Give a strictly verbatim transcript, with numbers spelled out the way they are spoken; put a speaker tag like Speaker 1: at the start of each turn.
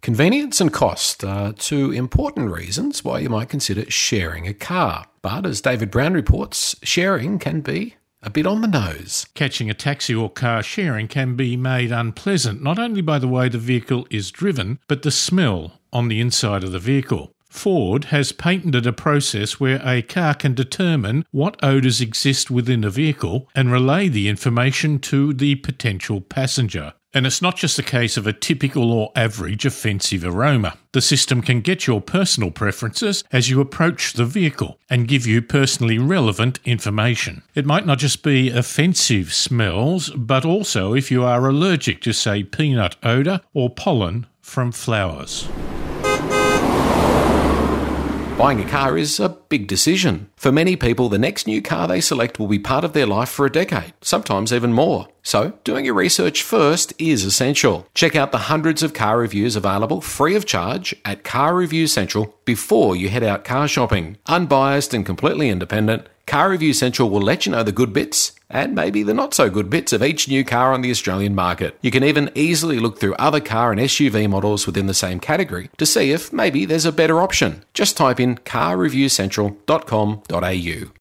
Speaker 1: Convenience and cost are two important reasons why you might consider sharing a car. But as David Brown reports, sharing can be a bit on the nose.
Speaker 2: Catching a taxi or car sharing can be made unpleasant, not only by the way the vehicle is driven, but the smell on the inside of the vehicle. Ford has patented a process where a car can determine what odours exist within a vehicle and relay the information to the potential passenger. And it's not just a case of a typical or average offensive aroma. The system can get your personal preferences as you approach the vehicle and give you personally relevant information. It might not just be offensive smells, but also if you are allergic to, say, peanut odour or pollen from flowers.
Speaker 1: Buying a car is a big decision. For many people, the next new car they select will be part of their life for a decade, sometimes even more. So, doing your research first is essential. Check out the hundreds of car reviews available free of charge at Car Review Central before you head out car shopping. Unbiased and completely independent, Car Review Central will let you know the good bits and maybe the not so good bits of each new car on the Australian market. You can even easily look through other car and S U V models within the same category to see if maybe there's a better option. Just type in car review central dot com dot a u.